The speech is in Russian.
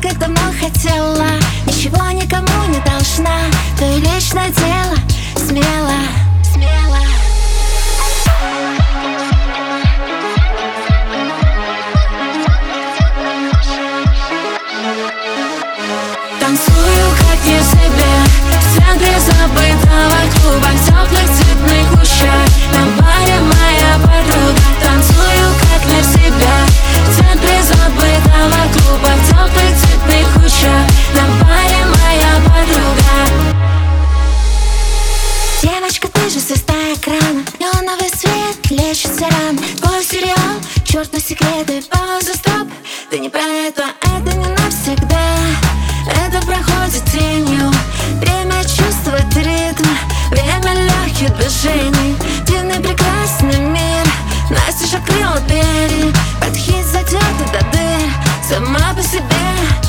как давно хотела. Ничего никому не должна, твое личное дело. Смело, смело. Танцую как не в себе, в центре забытого клуба, в теплых цветных кущах. На баре моя подруга. Танцую как не в себе, в центре забытого клуба, в теплых цветных кущах. На баре моя подруга. Девочка, ты же звезда экрана, неоновый свет лечит все раны. Твой сериал, черт на секреты, пауза, стоп. Ты не про это не навсегда. Это проходит тенью. Время чувствовать ритм, время легких движений. Дивный прекрасный мир, настежь окрыла дверь. Под хит задет до дыр, сама по себе.